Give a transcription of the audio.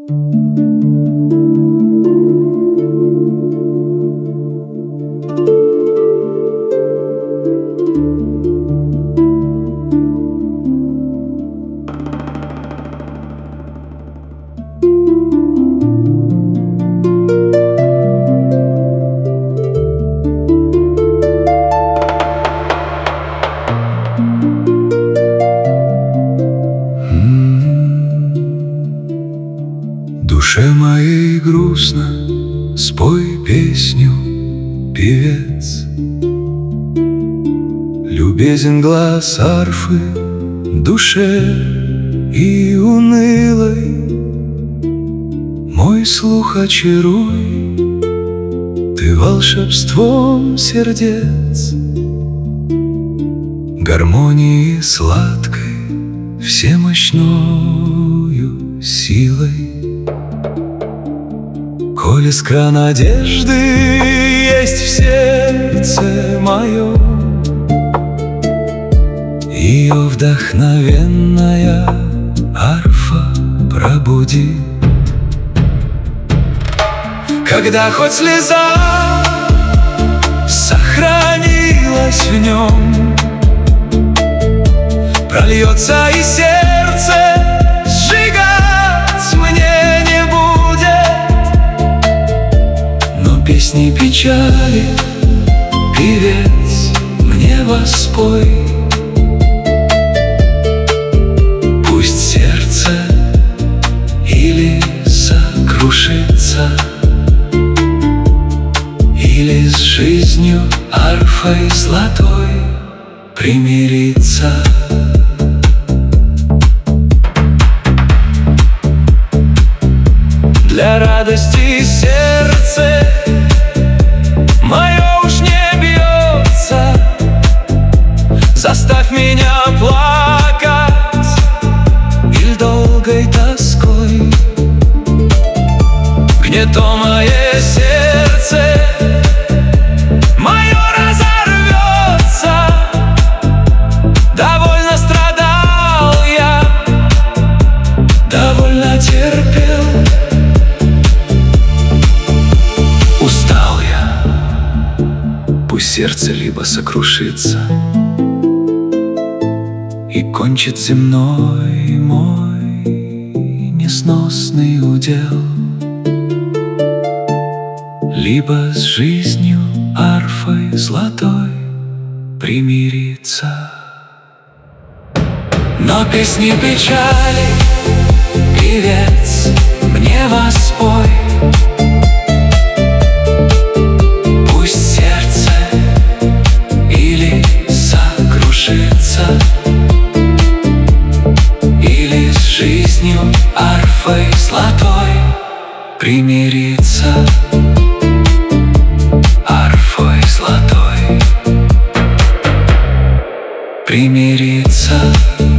Душе моей грустно, спой песню, певец. Любезен глаз арфы душе и унылой. Мой слух очаруй, ты волшебством сердец, гармонии сладкой, всемощною силой. Коль искра надежды есть в сердце моем, ее вдохновенная арфа пробудит. Когда хоть слеза сохранилась в нем, прольется и сердце сжигать мне не будет. Но песни печали, певец, мне воспой. Пусть сердце или сокрушится, или с жизнью арфой золотой примириться. Для радости сердце мое уж не бьется, заставь меня плакать или долгой тоской. Гнетомое сердце мое разорвется, довольно страдал я, довольно терпел. Устал я, пусть сердце либо сокрушится и кончит земной мой несносный удел, либо с жизнью арфой золотой примириться. Но песни печали, певец, мне воспой. Пусть сердце или сокрушится, или с жизнью арфой золотой примириться. Арфой золотой примириться.